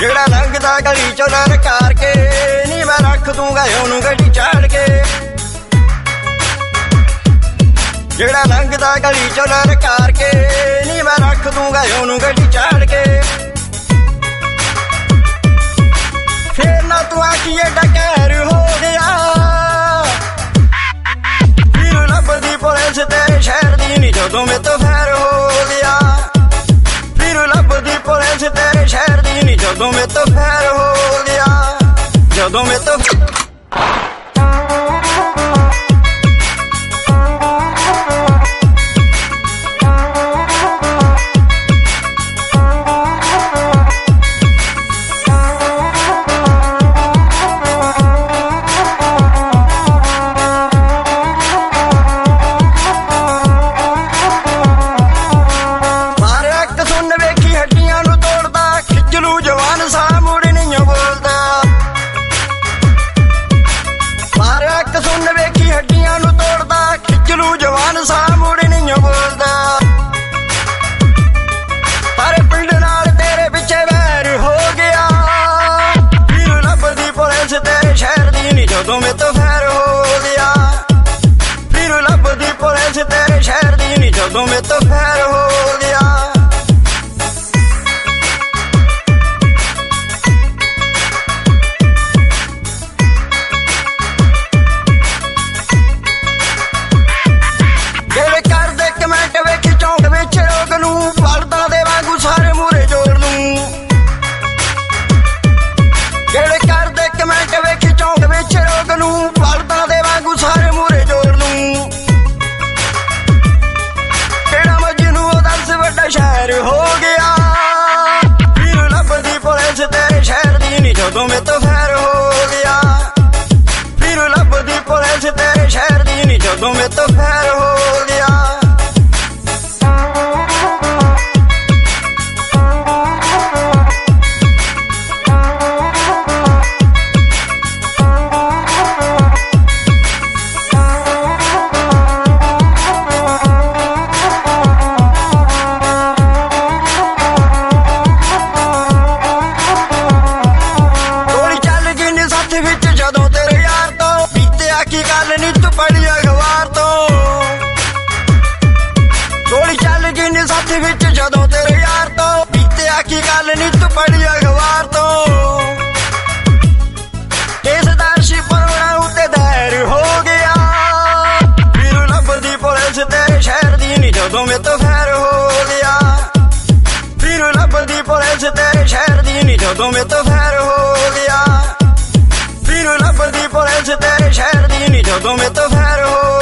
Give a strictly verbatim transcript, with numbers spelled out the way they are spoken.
ਜਿਹੜਾ ਲੰਘਦਾ ਗਲੀ ਚੋਂ ਲਲਕਾਰ ਕੇ ਨੀ ਮੈਂ ਰੱਖ ਦੂੰਗਾ ਉਹਨੂੰ ਗੱਡੀ ਚਾੜ ਕੇ। ਜਿਹੜਾ ਲੰਘਦਾ ਗਲੀ ਚੋਂ ਲਲਕਾਰ ਕੇ ਨੀ ਮੈਂ ਰੱਖ ਦੂੰਗਾ ਉਹਨੂੰ ਗੱਡੀ ਚਾੜ ਕੇ। ਫੇਰ ਨਾ ਤੂੰ ਆਖੀਏ ਡਕੈਰ ਹੋ ਗਿਆ, ਫਿਰ ਲੱਭਦੀ ਪੁਲਿਸ ਤੇਰੇ ਸ਼ਹਿਰ ਦੀ ਨੀ ਜਦੋਂ ਮੇਰੇ ਤੋਂ ਫੈਰ ਹੋ ਗਿਆ। ਫਿਰ ਲੱਭਦੀ ਪੁਲਿਸ ਤੇਰੇ ਸ਼ਹਿਰ ਦੀ ਨੀ ਜਦੋਂ ਮੇਰੇ ਤੋਂ ਫੈਰ ਹੋ ਗਿਆ। ਜਦੋਂ ਮੇਰੇ ਤੋਂ ਜਦੋਂ ਮੇਰੇ ਤੋਂ ਫੈਰ ਹੋ ਗਿਆ। ਫਿਰ ਲੱਭਦੀ ਪੁਲਿਸ ਤੇਰੇ ਸ਼ਹਿਰ ਦੀ ਨੀ ਜਦੋਂ ਮੇਰੇ ਤੋਂ ਫੈਰ ਹੋ ਗਿਆ। ਜਿਹੜੇ ਕਰਦੇ ਕਮੈਂਟ ਵੇਖੀ ਚੌਂਕ ਵਿੱਚ ਲੋਕ ਨੂੰ ਬਲਦਾਂ ਦੇ ਵਾਂਗੂ ਸਾਰੇ ਮੂਹਰੇ ਜੋੜ ਨੂੰ। ਜਿਹੜੇ ਕਰਦੇ ਕਮੈਂਟ ਵੇਖੀ ਚੌਂਕ ਵਿੱਚ ਲੋਕ ਨੂੰ ਬਲਦਾਂ ਦੇ ਵਾਂਗੂ ਸਾਰੇ ਮੂਹਰੇ ਜੋੜ ਨੂੰ। ਕਿਹੜਾ ਮਜਨੂੰ ਉਹ ਦੱਸ ਵੱਡਾ ਸ਼ਹਿਰ ਹੋ ਗਿਆ। ਫਿਰ ਲੱਭਦੀ ਪੁਲਿਸ ਤੇਰੇ ਸ਼ਹਿਰ ਦੀ ਨੀ ਜਦੋਂ ਮੇਰੇ ਤੋਂ ਫੈਰ ਹੋ ਗਿਆ। ਫਿਰ ਲੱਭਦੀ ਪੁਲਿਸ ਤੇਰੇ ਸ਼ਹਿਰ ਦੀ ਨੀ ਜਦੋਂ ਮੇਰੇ ਤੋਂ ਫੈਰ ਹੋ ਗਿਆ। ਵਿੱਚ ਜਦੋਂ ਤੇਰੇ ਯਾਰ ਤੋਂ ਬੀਤਿਆ ਕੀ ਗੱਲ ਨੀ ਤੂੰ ਪੜੀ ਅਖਬਾਰ ਤੋਂ। ਗੋਲੀ ਚੱਲ ਗਈ ਨੀ ਸਾਥ ਵਿੱਚ ਜਦੋਂ ਤੇਰੇ ਯਾਰ ਤੋਂ ਬੀਤਿਆ ਕੀ ਗੱਲ ਨੀ ਤੂੰ ਪੜੀ ਅਖਬਾਰ ਤੋਂ। ਕੇਸਦਾਰ ਸ਼ਿਪਰੋਣਾ ਉੱਤੇ ਦਾਇਰ ਹੋ ਗਿਆ। ਫਿਰ ਲੱਭਦੀ ਪੁਲਿਸ ਤੇਰੇ ਸ਼ਹਿਰ ਦੀ ਨੀ ਜਦੋਂ ਮੇਰੇ ਤੋਂ ਫੈਰ ਹੋ ਗਿਆ। ਫਿਰ ਲੱਭਦੀ ਪੁਲਿਸ ਤੇਰੇ ਸ਼ਹਿਰ ਦੀ ਨੀ ਜਦੋਂ ਮੇਰੇ ਤੋਂ ਫੈਰ ਹੋ ਗਿਆ। ਫਿਰ ਲੱਭਦੀ ਪੁਲਿਸ ਤੇਰੇ ਸ਼ਹਿਰ ਦੀ ਨੀ ਜਦੋਂ ਮੇਰੇ ਤੋਂ ਫੈਰ ਹੋ